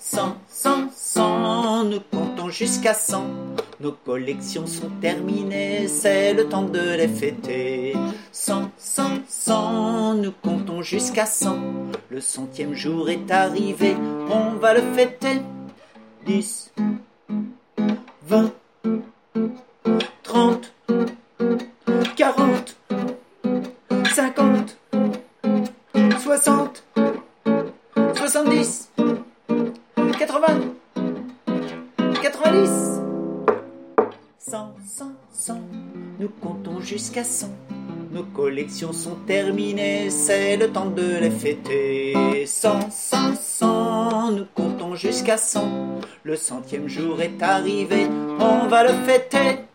100, nous comptons jusqu'à 100. Nos collections sont terminées, c'est le temps de les fêter. 100, nous comptons jusqu'à 100. Le 100e jour est arrivé, on va le fêter. 10, 20, 30, 40, 50, 60, 70, 80, 90, 100, nous comptons jusqu'à 100. Nos collections sont terminées, c'est le temps de les fêter. 100, nous comptons jusqu'à 100. Le 100e jour est arrivé, on va le fêter.